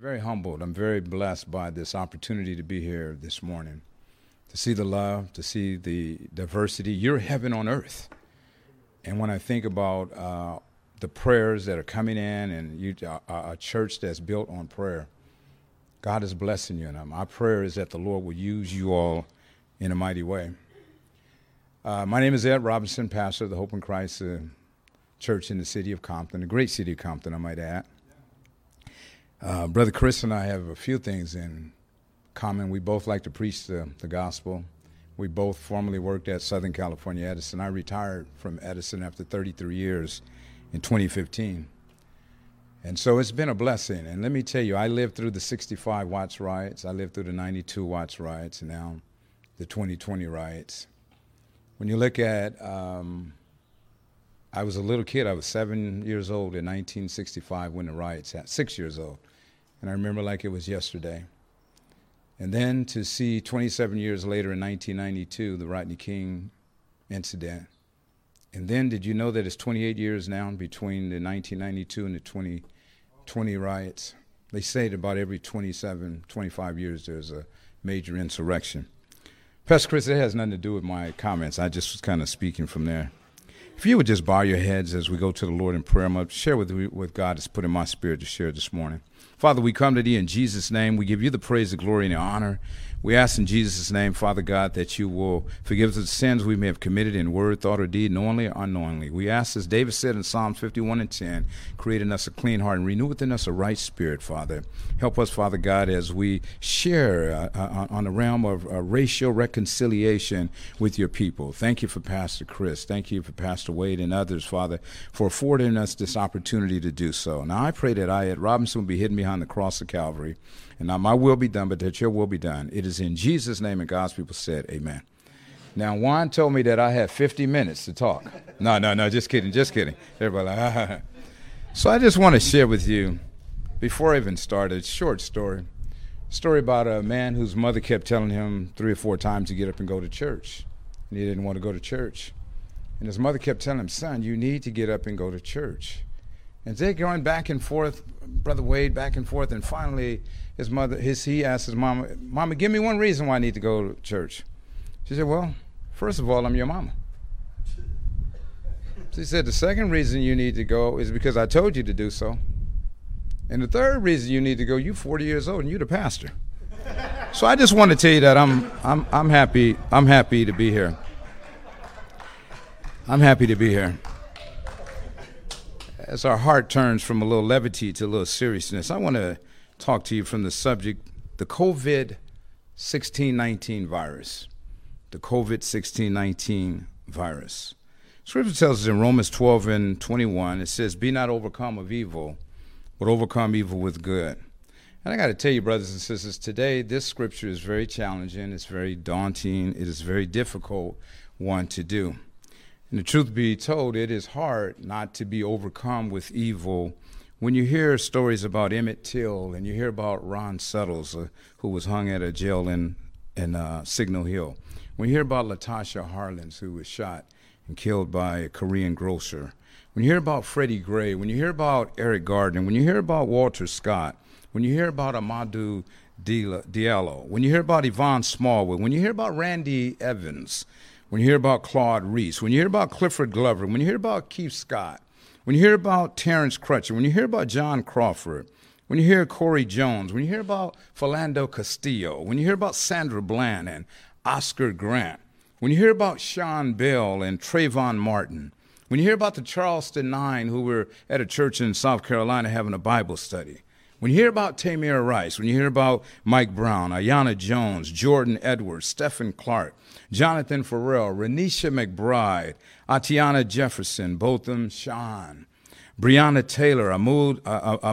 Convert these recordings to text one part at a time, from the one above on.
Very humbled. I'm very blessed by this opportunity to be here this morning, to see the love, to see the diversity. You're heaven on earth. And when I think about the prayers that are coming in and a church that's built on prayer, God is blessing you. And my prayer is that the Lord will use you all in a mighty way. My name is Ed Robinson, pastor of the Hope in Christ Church in the city of Compton, a great city of Compton, I might add. Brother Chris and I have a few things in common. We both like to preach the gospel. We both formerly worked at Southern California Edison. I retired from Edison after 33 years in 2015. And so it's been a blessing. And let me tell you, I lived through the 65 Watts riots. I lived through the 92 Watts riots, and now the 2020 riots. When you look at, I was a little kid. I was 7 years old in 1965 when the riots happened, 6 years old. And I remember like it was yesterday. And then to see 27 years later in 1992, the Rodney King incident. And then did you know that it's 28 years now between the 1992 and the 2020 riots? They say that about every 27, 25 years there's a major insurrection. Pastor Chris, it has nothing to do with my comments. I just was kind of speaking from there. If you would just bow your heads as we go to the Lord in prayer, I'm going to share with you what God has put in my spirit to share this morning. Father, we come to thee in Jesus' name. We give you the praise, the glory, and the honor. We ask in Jesus' name, Father God, that you will forgive us the sins we may have committed in word, thought, or deed, knowingly or unknowingly. We ask, as David said in Psalms 51:10, create in us a clean heart and renew within us a right spirit, Father. Help us, Father God, as we share on the realm of racial reconciliation with your people. Thank you for Pastor Chris. Thank you for Pastor Wade and others, Father, for affording us this opportunity to do so. Now, I pray that I at Robinson will be hidden behind the cross of Calvary, and not my will be done, but that your will be done. It is in Jesus' name, and God's people said, amen. Now, Juan told me that I had 50 minutes to talk. No, just kidding. Everybody like, So I just want to share with you, before I even start, a short story. A story about a man whose mother kept telling him 3 or 4 times to get up and go to church. And he didn't want to go to church. And his mother kept telling him, son, you need to get up and go to church. And they're going back and forth, Brother Wade, back and forth, and finally he asked his mama, give me one reason why I need to go to church. She said, well, first of all, I'm your mama. She said, the second reason you need to go is because I told you to do so. And the third reason you need to go, you're 40 years old and you're the pastor. So I just want to tell you that I'm happy to be here. I'm happy to be here. As our heart turns from a little levity to a little seriousness, I want to talk to you from the subject, the COVID-16-19 virus. The COVID-16-19 virus. Scripture tells us in Romans 12:21, it says, be not overcome of evil, but overcome evil with good. And I got to tell you, brothers and sisters, today this scripture is very challenging, it's very daunting, it is a very difficult one to do. And the truth be told, it is hard not to be overcome with evil when you hear stories about Emmett Till and you hear about Ron Settles, who was hung at a jail in Signal Hill. When you hear about Latasha Harlins, who was shot and killed by a Korean grocer. When you hear about Freddie Gray, when you hear about Eric Gardner, when you hear about Walter Scott, when you hear about Amadou Diallo, when you hear about Yvonne Smallwood, when you hear about Randy Evans, when you hear about Claude Reese, when you hear about Clifford Glover, when you hear about Keith Scott, when you hear about Terrence Crutcher, when you hear about John Crawford, when you hear Corey Jones, when you hear about Philando Castillo, when you hear about Sandra Bland and Oscar Grant, when you hear about Sean Bell and Trayvon Martin, when you hear about the Charleston Nine who were at a church in South Carolina having a Bible study, when you hear about Tamir Rice, when you hear about Mike Brown, Ayanna Jones, Jordan Edwards, Stephen Clark, Jonathan Farrell, Renisha McBride, Atiana Jefferson, Botham Sean, Breonna Taylor, Ahmaud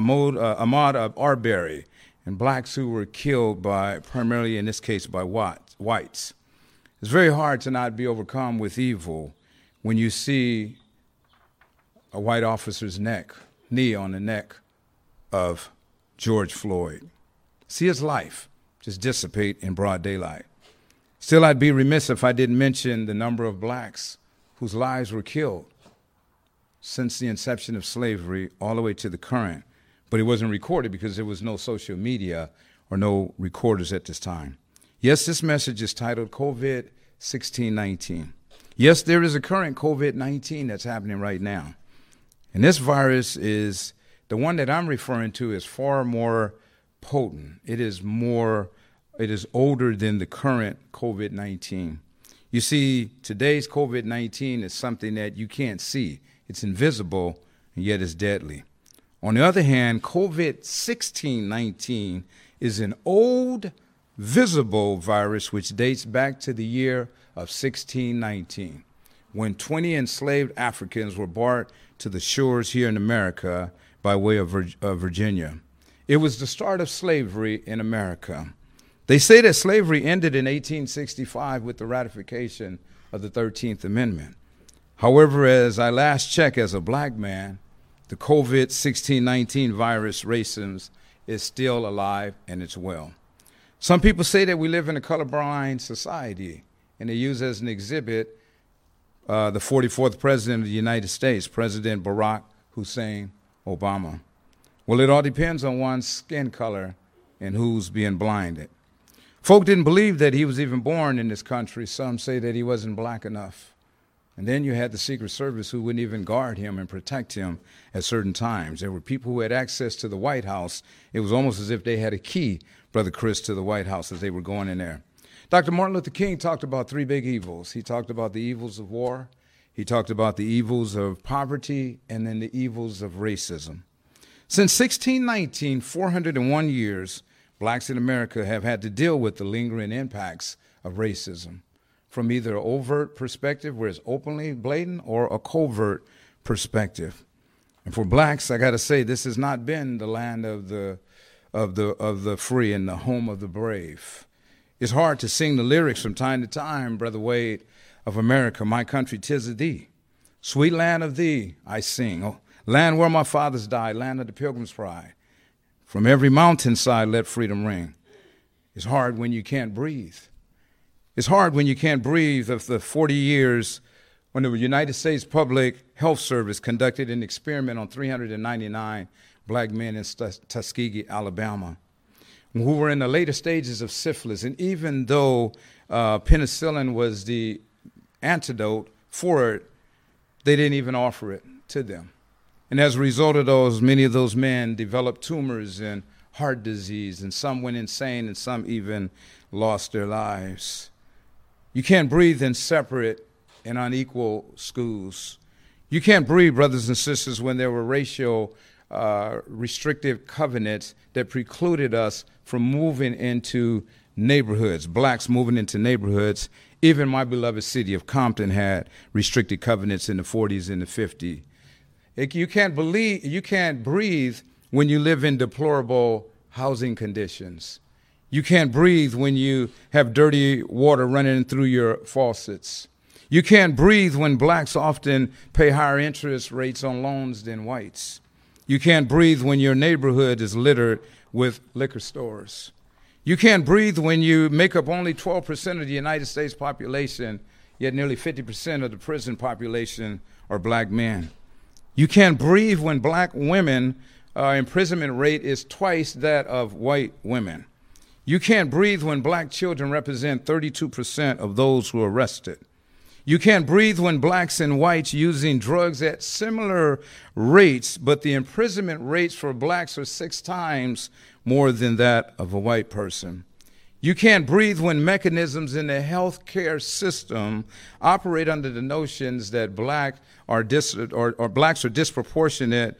Arbery, and blacks who were killed by, primarily in this case, by whites. It's very hard to not be overcome with evil when you see a white officer's knee on the neck of George Floyd. See his life just dissipate in broad daylight. Still, I'd be remiss if I didn't mention the number of blacks whose lives were killed since the inception of slavery all the way to the current but it wasn't recorded because there was no social media or no recorders at this time. Yes, this message is titled COVID-16-19. Yes, there is a current COVID-19 that's happening right now. And this virus is, the one that I'm referring to is far more potent. It is older than the current COVID-19. You see, today's COVID-19 is something that you can't see. It's invisible, and yet it's deadly. On the other hand, COVID-16-19 is an old, visible virus which dates back to the year of 1619, when 20 enslaved Africans were brought to the shores here in America by way of Virginia. It was the start of slavery in America. They say that slavery ended in 1865 with the ratification of the 13th Amendment. However, as I last checked as a black man, the COVID-16-19 virus, racism, is still alive and it's well. Some people say that we live in a colorblind society, and they use as an exhibit the 44th President of the United States, President Barack Hussein Obama. Well, it all depends on one's skin color and who's being blinded. Folk didn't believe that he was even born in this country. Some say that he wasn't black enough. And then you had the Secret Service who wouldn't even guard him and protect him at certain times. There were people who had access to the White House. It was almost as if they had a key, Brother Chris, to the White House as they were going in there. Dr. Martin Luther King talked about three big evils. He talked about the evils of war, he talked about the evils of poverty, and then the evils of racism. Since 1619, 401 years, blacks in America have had to deal with the lingering impacts of racism, from either an overt perspective where it's openly blatant or a covert perspective. And for blacks, I got to say, this has not been the land of the free and the home of the brave. It's hard to sing the lyrics from time to time, Brother Wade, of America, my country, 'tis of thee. Sweet land of thee, I sing. Oh, land where my fathers died, land of the pilgrim's pride. From every mountainside, let freedom ring. It's hard when you can't breathe. It's hard when you can't breathe of the 40 years when the United States Public Health Service conducted an experiment on 399 black men in Tuskegee, Alabama, who were in the later stages of syphilis. And even though penicillin was the antidote for it, they didn't even offer it to them. And as a result of those, many of those men developed tumors and heart disease, and some went insane, and some even lost their lives. You can't breathe in separate and unequal schools. You can't breathe, brothers and sisters, when there were racial restrictive covenants that precluded us from moving into neighborhoods, blacks moving into neighborhoods. Even my beloved city of Compton had restricted covenants in the 40s and the 50s. You can't breathe when you live in deplorable housing conditions. You can't breathe when you have dirty water running through your faucets. You can't breathe when blacks often pay higher interest rates on loans than whites. You can't breathe when your neighborhood is littered with liquor stores. You can't breathe when you make up only 12% of the United States population, yet nearly 50% of the prison population are black men. You can't breathe when black women imprisonment rate is twice that of white women. You can't breathe when black children represent 32% of those who are arrested. You can't breathe when blacks and whites using drugs at similar rates, but the imprisonment rates for blacks are 6 times more than that of a white person. You can't breathe when mechanisms in the healthcare system operate under the notions that blacks are disproportionate,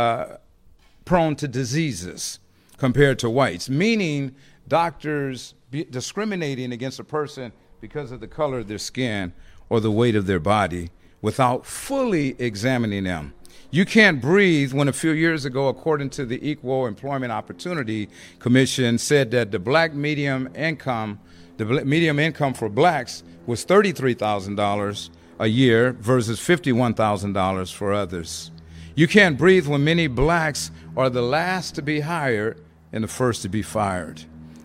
prone to diseases compared to whites, meaning doctors discriminating against a person because of the color of their skin or the weight of their body without fully examining them. You can't breathe when a few years ago, according to the Equal Employment Opportunity Commission, said that the medium income for blacks was $33,000 a year versus $51,000 for others. You can't breathe when many blacks are the last to be hired and the first to be fired.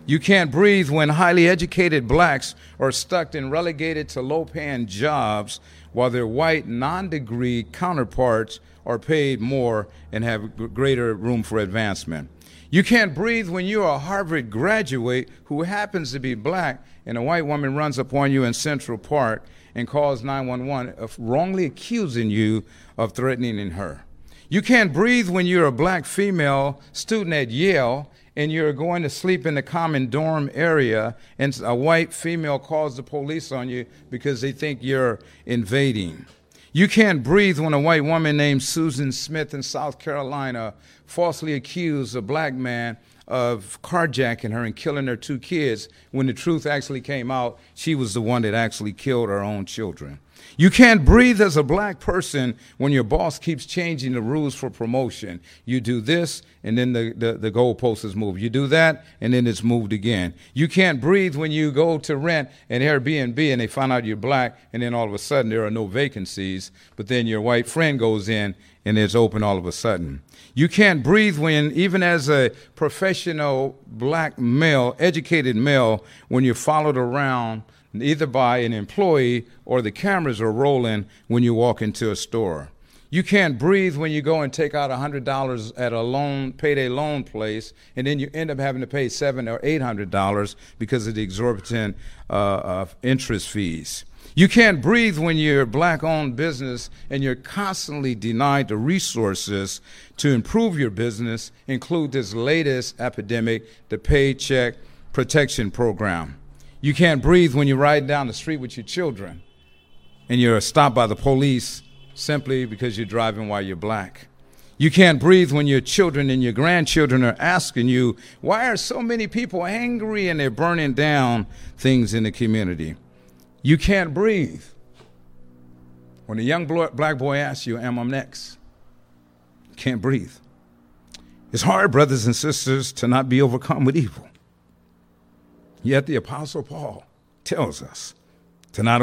You can't breathe when highly educated blacks are stuck and relegated to low-paying jobs while their white non-degree counterparts are paid more and have greater room for advancement. You can't breathe when you're a Harvard graduate who happens to be black and a white woman runs upon you in Central Park and calls 911, wrongly accusing you of threatening her. You can't breathe when you're a black female student at Yale and you're going to sleep in the common dorm area and a white female calls the police on you because they think you're invading. You can't breathe when a white woman named Susan Smith in South Carolina falsely accused a black man of carjacking her and killing her 2 kids when the truth actually came out. She was the one that actually killed her own children. You can't breathe as a black person when your boss keeps changing the rules for promotion. You do this, and then the goalpost is moved. You do that, and then it's moved again. You can't breathe when you go to rent an Airbnb, and they find out you're black, and then all of a sudden there are no vacancies, but then your white friend goes in, and it's open all of a sudden. You can't breathe when, even as a professional black male, educated male, when you're followed around either by an employee or the cameras are rolling when you walk into a store. You can't breathe when you go and take out $100 at a payday loan place, and then you end up having to pay $700 or $800 because of the exorbitant interest fees. You can't breathe when you're a black-owned business and you're constantly denied the resources to improve your business, include this latest epidemic, the Paycheck Protection Program. You can't breathe when you're riding down the street with your children and you're stopped by the police simply because you're driving while you're black. You can't breathe when your children and your grandchildren are asking you, why are so many people angry and they're burning down things in the community? You can't breathe when a young black boy asks you, am I next? You can't breathe. It's hard, brothers and sisters, to not be overcome with evil. Yet the Apostle Paul tells us to not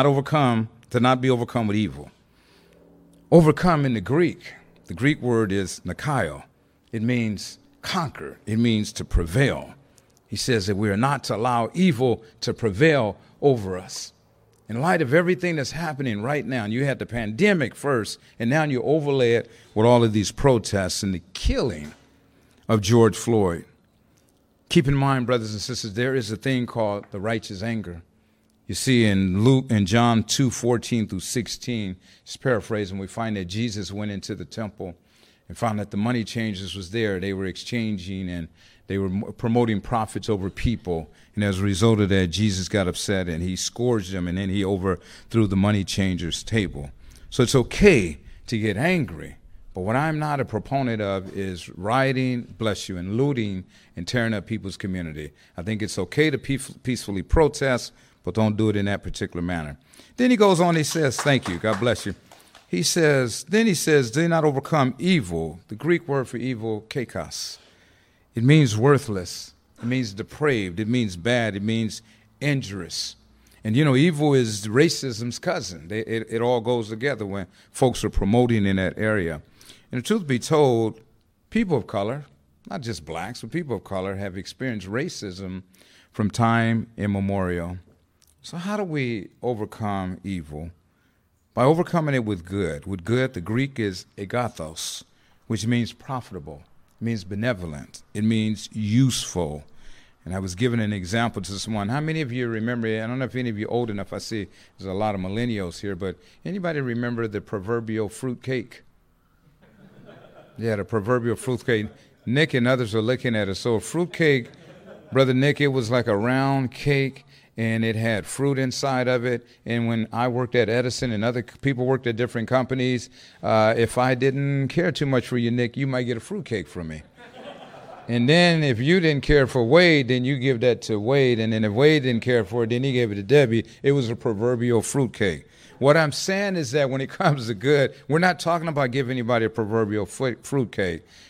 be overcome with evil. Overcome in the Greek word is nikaio. It means conquer. It means to prevail. He says that we are not to allow evil to prevail over us. In light of everything that's happening right now, and you had the pandemic first, and now you overlay it with all of these protests and the killing of George Floyd. Keep in mind, brothers and sisters, there is a thing called the righteous anger. You see in John 2:14 through 16, just paraphrasing, we find that Jesus went into the temple and found that the money changers was there. They were exchanging and they were promoting profits over people. And as a result of that, Jesus got upset and he scourged them, and then he overthrew the money changers' table. So it's okay to get angry. But what I'm not a proponent of is rioting, bless you, and looting and tearing up people's community. I think it's okay to peacefully protest, but don't do it in that particular manner. Then he goes on, he says, thank you, God bless you. He says, do not overcome evil. The Greek word for evil, kakos. It means worthless. It means depraved. It means bad. It means injurious. And, evil is racism's cousin. It all goes together when folks are promoting in that area. And the truth be told, people of color, not just blacks, but people of color have experienced racism from time immemorial. So how do we overcome evil? By overcoming it with good. With good, the Greek is agathos, which means profitable. It means benevolent. It means useful. And I was giving an example to someone. How many of you remember, I don't know if any of you are old enough, I see there's a lot of millennials here, but anybody remember the proverbial fruit cake? Yeah, the proverbial fruitcake. Nick and others are looking at it. So a fruitcake, Brother Nick, it was like a round cake, and it had fruit inside of it. And when I worked at Edison and other people worked at different companies, if I didn't care too much for you, Nick, you might get a fruitcake from me. And then if you didn't care for Wade, then you give that to Wade. And then if Wade didn't care for it, then he gave it to Debbie. It was a proverbial fruitcake. What I'm saying is that when it comes to good, we're not talking about giving anybody a proverbial fruitcake.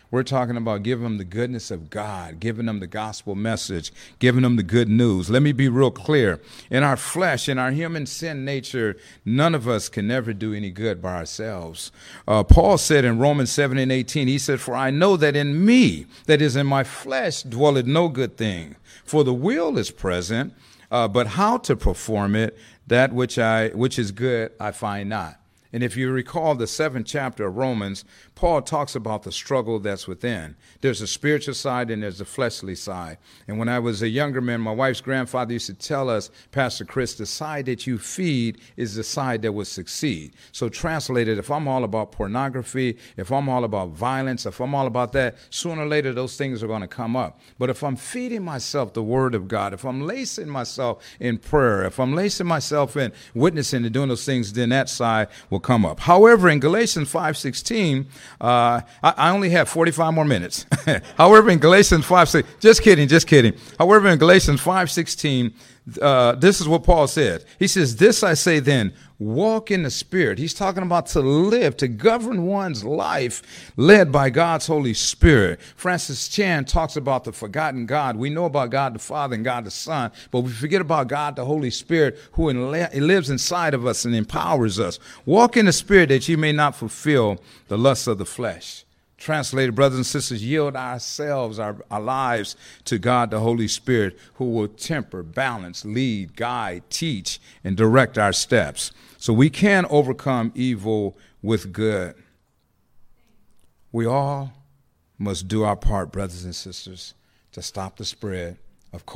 We're talking about giving them the goodness of God, giving them the gospel message, giving them the good news. Let me be real clear. In our flesh, in our human sin nature, none of us can ever do any good by ourselves. Paul said in Romans 7:18, he said, "For I know that in me, that is in my flesh, dwelleth no good thing. For the will is present, but how to perform it, that which is good, I find not." And if you recall the 7th chapter of Romans, Paul talks about the struggle that's within. There's a spiritual side and there's a fleshly side. And when I was a younger man, my wife's grandfather used to tell us, Pastor Chris, the side that you feed is the side that will succeed. So translated, if I'm all about pornography, if I'm all about violence, if I'm all about that, sooner or later those things are going to come up. But if I'm feeding myself the word of God, if I'm lacing myself in prayer, if I'm lacing myself in witnessing and doing those things, then that side will come up. However, in Galatians 5:16, I only have 45 more minutes. However, in Galatians 5:16, just kidding. However, in Galatians 5:16, this is what Paul said. He says, "This I say then, walk in the Spirit." He's talking about to live, to govern one's life led by God's Holy Spirit. Francis Chan talks about the forgotten God. We know about God the Father and God the Son, but we forget about God the Holy Spirit who lives inside of us and empowers us. Walk in the Spirit that you may not fulfill the lusts of the flesh. Translated, brothers and sisters, yield ourselves, our lives to God, the Holy Spirit, who will temper, balance, lead, guide, teach, and direct our steps. So we can overcome evil with good. We all must do our part, brothers and sisters, to stop the spread of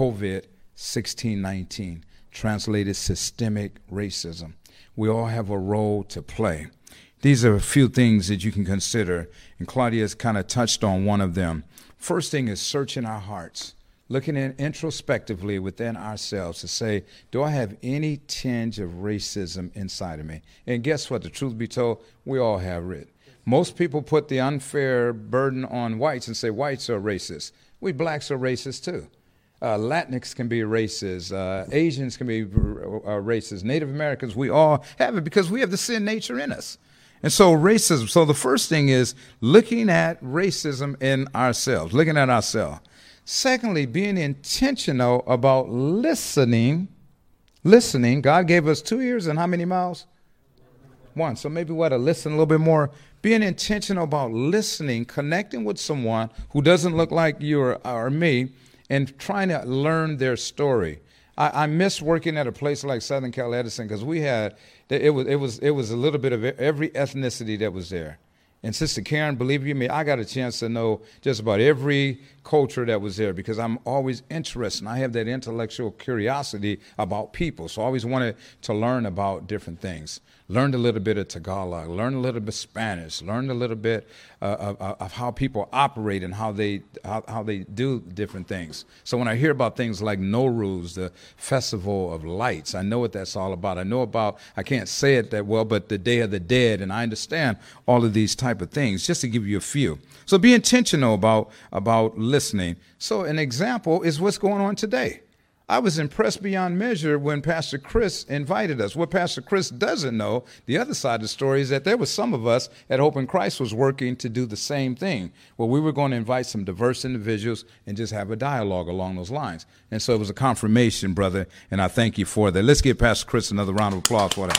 COVID-19, translated systemic racism. We all have a role to play. These are a few things that you can consider, and Claudia's kind of touched on one of them. First thing is searching our hearts, looking in introspectively within ourselves to say, do I have any tinge of racism inside of me? And guess what? The truth be told, we all have it. Most people put the unfair burden on whites and say whites are racist. We blacks are racist too. Latinx can be racist. Asians can be racist. Native Americans, we all have it because we have the sin nature in us. And so racism, so the first thing is looking at racism in ourselves, looking at ourselves. Secondly, being intentional about listening. God gave us 2 ears and how many mouths? One. So maybe we ought to listen a little bit more. Being intentional about listening, connecting with someone who doesn't look like you or me, and trying to learn their story. I miss working at a place like Southern Cal Edison because we had it was a little bit of every ethnicity that was there. And Sister Karen, believe you me, I got a chance to know just about every culture that was there because I'm always interested. And I have that intellectual curiosity about people. So I always wanted to learn about different things. Learned a little bit of Tagalog, learned a little bit of Spanish, learned a little bit of how people operate and how they do different things. So when I hear about things like Nowruz, the Festival of Lights, I know what that's all about. I know about, I can't say it that well, but the Day of the Dead, and I understand all of these type of things, just to give you a few. So be intentional about listening. So an example is what's going on today. I was impressed beyond measure when Pastor Chris invited us. What Pastor Chris doesn't know, the other side of the story, is that there was some of us at Hope in Christ was working to do the same thing. Well, we were going to invite some diverse individuals and just have a dialogue along those lines. And so it was a confirmation, brother, and I thank you for that. Let's give Pastor Chris another round of applause for that.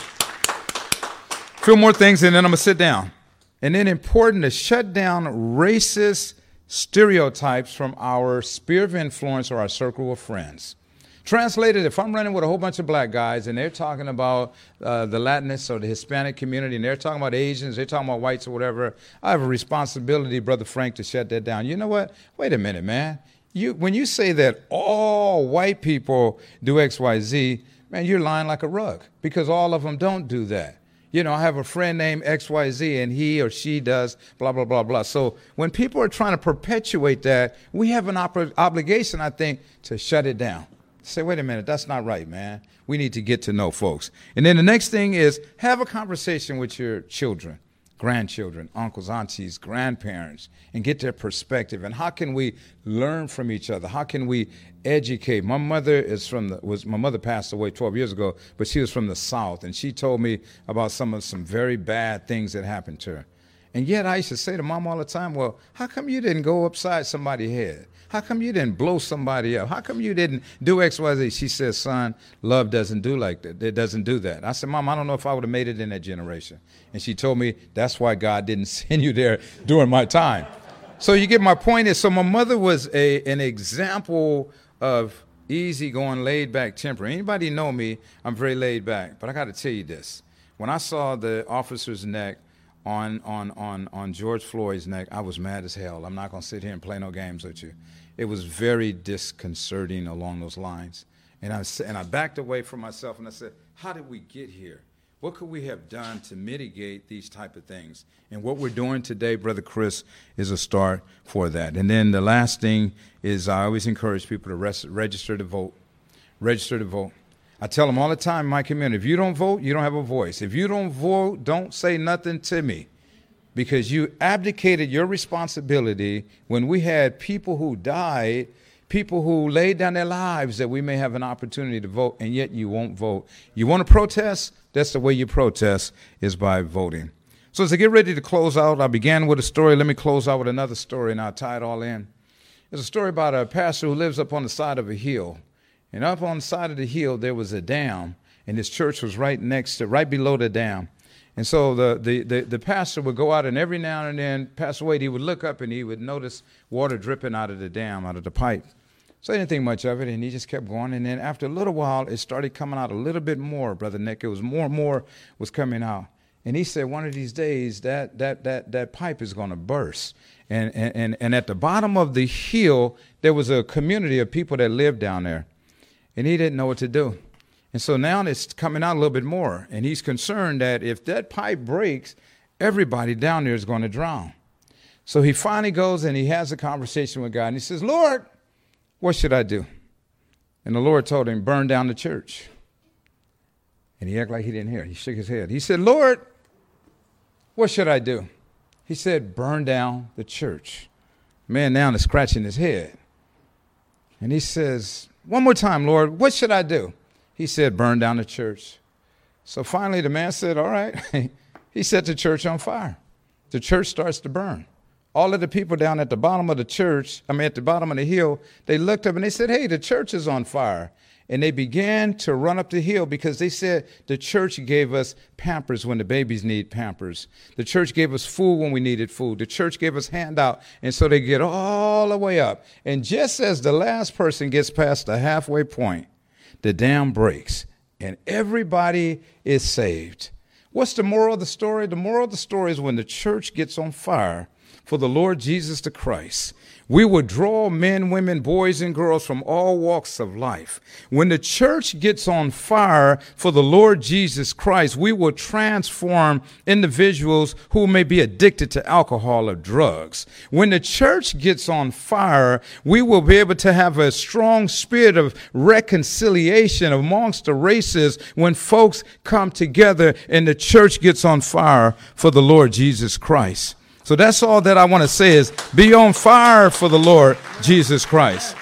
A few more things, and then I'm going to sit down. And then important to shut down racist stereotypes from our sphere of influence or our circle of friends. Translated, if I'm running with a whole bunch of black guys and they're talking about the Latinx or the Hispanic community and they're talking about Asians, they're talking about whites or whatever, I have a responsibility, Brother Frank, to shut that down. You know what? Wait a minute, man. When you say that all white people do X, Y, Z, man, you're lying like a rug because all of them don't do that. You know, I have a friend named XYZ, and he or she does blah, blah, blah, blah. So when people are trying to perpetuate that, we have an obligation, I think, to shut it down. Say, wait a minute, that's not right, man. We need to get to know folks. And then the next thing is have a conversation with your children, grandchildren, uncles, aunties, grandparents, and get their perspective. And how can we learn from each other? How can we educate? My mother my mother passed away 12 years ago, but she was from the South, and she told me about some very bad things that happened to her. And yet I used to say to Mom all the time, well, how come you didn't go upside somebody's head? How come you didn't blow somebody up? How come you didn't do X, Y, Z? She said, son, love doesn't do like that. It doesn't do that. I said, Mom, I don't know if I would have made it in that generation. And she told me, that's why God didn't send you there during my time. So you get my point is, so my mother was an example of easygoing, laid-back temper. Anybody know me, I'm very laid back. But I got to tell you this. When I saw the officer's neck on George Floyd's neck, I was mad as hell. I'm not going to sit here and play no games with you. It was very disconcerting along those lines. And I backed away from myself and I said, how did we get here? What could we have done to mitigate these type of things? And what we're doing today, Brother Chris, is a start for that. And then the last thing is I always encourage people to register to vote. Register to vote. I tell them all the time in my community, if you don't vote, you don't have a voice. If you don't vote, don't say nothing to me, because you abdicated your responsibility when we had people who died, people who laid down their lives that we may have an opportunity to vote, and yet you won't vote. You want to protest? That's the way you protest, is by voting. So as I get ready to close out, I began with a story. Let me close out with another story, and I'll tie it all in. There's a story about a pastor who lives up on the side of a hill. And up on the side of the hill, there was a dam, and his church was right below the dam. And so the pastor would go out, and every now and then, Pastor Wade, he would look up and he would notice water dripping out of the dam, out of the pipe. So he didn't think much of it, and he just kept going. And then after a little while, it started coming out a little bit more, Brother Nick. It was more and more was coming out. And he said, one of these days, that pipe is going to burst. And at the bottom of the hill, there was a community of people that lived down there. And he didn't know what to do. And so now it's coming out a little bit more. And he's concerned that if that pipe breaks, everybody down there is going to drown. So he finally goes and he has a conversation with God. And he says, Lord, what should I do? And the Lord told him, burn down the church. And he acted like he didn't hear. He shook his head. He said, Lord, what should I do? He said, burn down the church. Man now is scratching his head. And he says, one more time, Lord, what should I do? He said, burn down the church. So finally the man said, all right. He set the church on fire. The church starts to burn. All of the people down at the bottom of the church, at the bottom of the hill, they looked up and they said, hey, the church is on fire. And they began to run up the hill because they said the church gave us Pampers when the babies need Pampers. The church gave us food when we needed food. The church gave us handout. And so they get all the way up. And just as the last person gets past the halfway point, the dam breaks and everybody is saved. What's the moral of the story? The moral of the story is when the church gets on fire for the Lord Jesus the Christ, we will draw men, women, boys, and girls from all walks of life. When the church gets on fire for the Lord Jesus Christ, we will transform individuals who may be addicted to alcohol or drugs. When the church gets on fire, we will be able to have a strong spirit of reconciliation amongst the races when folks come together and the church gets on fire for the Lord Jesus Christ. So that's all that I want to say is be on fire for the Lord Jesus Christ.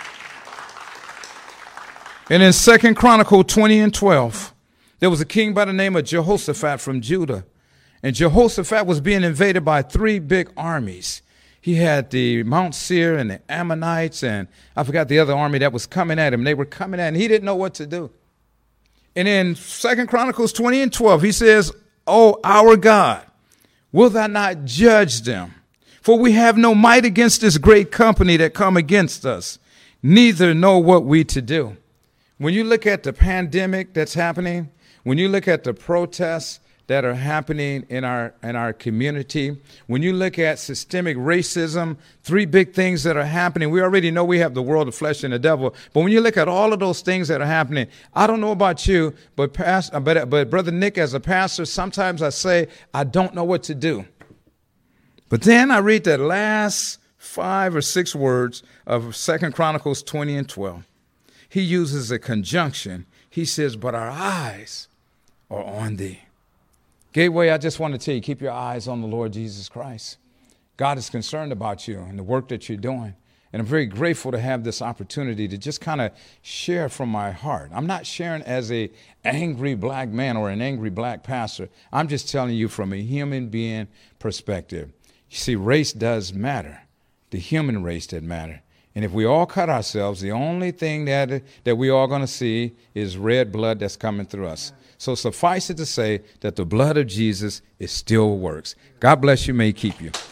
And in 2 Chronicles 20:12, there was a king by the name of Jehoshaphat from Judah. And Jehoshaphat was being invaded by 3 big armies. He had the Mount Seir and the Ammonites, and I forgot the other army that was coming at him. They were coming at him, and he didn't know what to do. And in 2 Chronicles 20:12, he says, "Oh, our God, will thou not judge them? For we have no might against this great company that come against us, neither know what we to do." When you look at the pandemic that's happening, when you look at the protests that are happening in our community, when you look at systemic racism, 3 big things that are happening. We already know we have the world, the flesh, and the devil. But when you look at all of those things that are happening, I don't know about you, but Brother Nick, as a pastor, sometimes I say, I don't know what to do. But then I read the last 5 or 6 words of 2 Chronicles 20:12. He uses a conjunction. He says, but our eyes are on thee. Gateway, I just want to tell you, keep your eyes on the Lord Jesus Christ. God is concerned about you and the work that you're doing. And I'm very grateful to have this opportunity to just kind of share from my heart. I'm not sharing as an angry black man or an angry black pastor. I'm just telling you from a human being perspective. You see, race does matter. The human race does matter. And if we all cut ourselves, the only thing that we are going to see is red blood that's coming through us. So suffice it to say that the blood of Jesus, it still works. God bless you. May he keep you.